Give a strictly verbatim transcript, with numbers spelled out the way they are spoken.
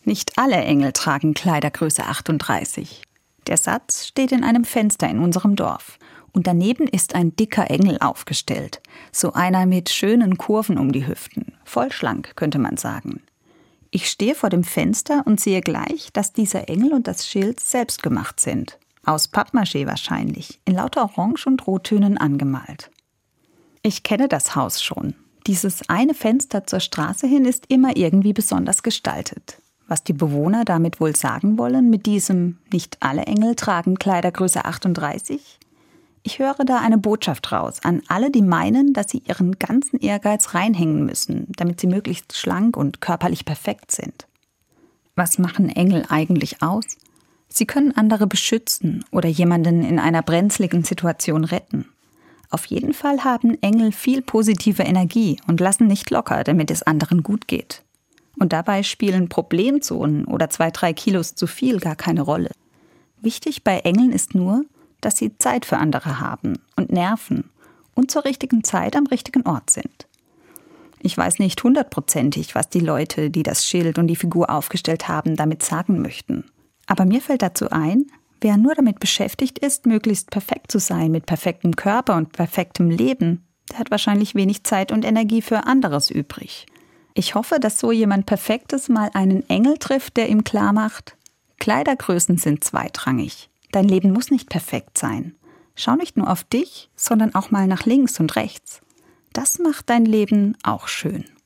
Nicht alle Engel tragen Kleidergröße achtunddreißig. Der Satz steht in einem Fenster in unserem Dorf. Und daneben ist ein dicker Engel aufgestellt. So einer mit schönen Kurven um die Hüften. Voll schlank, könnte man sagen. Ich stehe vor dem Fenster und sehe gleich, dass dieser Engel und das Schild selbst gemacht sind. Aus Pappmaché wahrscheinlich, in lauter Orange- und Rottönen angemalt. Ich kenne das Haus schon. Dieses eine Fenster zur Straße hin ist immer irgendwie besonders gestaltet. Was die Bewohner damit wohl sagen wollen, mit diesem nicht alle Engel tragen Kleidergröße achtunddreißig? Ich höre da eine Botschaft raus an alle, die meinen, dass sie ihren ganzen Ehrgeiz reinhängen müssen, damit sie möglichst schlank und körperlich perfekt sind. Was machen Engel eigentlich aus? Sie können andere beschützen oder jemanden in einer brenzligen Situation retten. Auf jeden Fall haben Engel viel positive Energie und lassen nicht locker, damit es anderen gut geht. Und dabei spielen Problemzonen oder zwei, drei Kilos zu viel gar keine Rolle. Wichtig bei Engeln ist nur, dass sie Zeit für andere haben und Nerven und zur richtigen Zeit am richtigen Ort sind. Ich weiß nicht hundertprozentig, was die Leute, die das Schild und die Figur aufgestellt haben, damit sagen möchten. Aber mir fällt dazu ein, wer nur damit beschäftigt ist, möglichst perfekt zu sein, mit perfektem Körper und perfektem Leben, der hat wahrscheinlich wenig Zeit und Energie für anderes übrig. Ich hoffe, dass so jemand Perfektes mal einen Engel trifft, der ihm klar macht, Kleidergrößen sind zweitrangig. Dein Leben muss nicht perfekt sein. Schau nicht nur auf dich, sondern auch mal nach links und rechts. Das macht dein Leben auch schön.